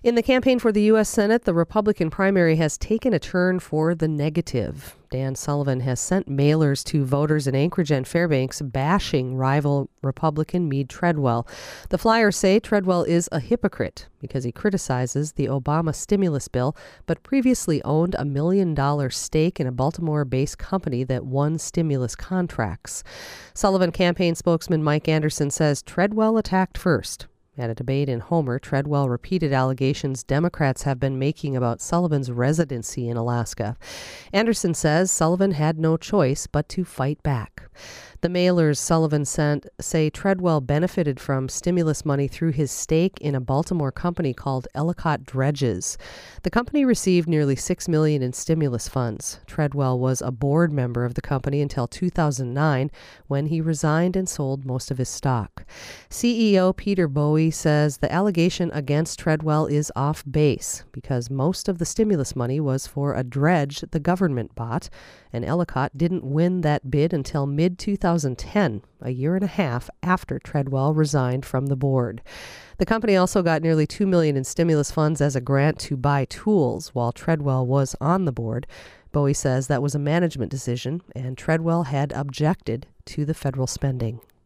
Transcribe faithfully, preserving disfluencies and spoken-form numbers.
In the campaign for the U S Senate, the Republican primary has taken a turn for the negative. Dan Sullivan has sent mailers to voters in Anchorage and Fairbanks bashing rival Republican Meade Treadwell. The flyers say Treadwell is a hypocrite because he criticizes the Obama stimulus bill, but previously owned a million dollar stake in a Baltimore-based company that won stimulus contracts. Sullivan campaign spokesman Mike Anderson says Treadwell attacked first. At a debate in Homer, Treadwell repeated allegations Democrats have been making about Sullivan's residency in Alaska. Anderson says Sullivan had no choice but to fight back. The mailers Sullivan sent say Treadwell benefited from stimulus money through his stake in a Baltimore company called Ellicott Dredges. The company received nearly six million dollars in stimulus funds. Treadwell was a board member of the company until two thousand nine, when he resigned and sold most of his stock. C E O Peter Bowie says the allegation against Treadwell is off base because most of the stimulus money was for a dredge the government bought, and Ellicott didn't win that bid until mid two thousand ten, a year and a half after Treadwell resigned from the board. The company also got nearly two million dollars in stimulus funds as a grant to buy tools while Treadwell was on the board. Bowie says that was a management decision, and Treadwell had objected to the federal spending.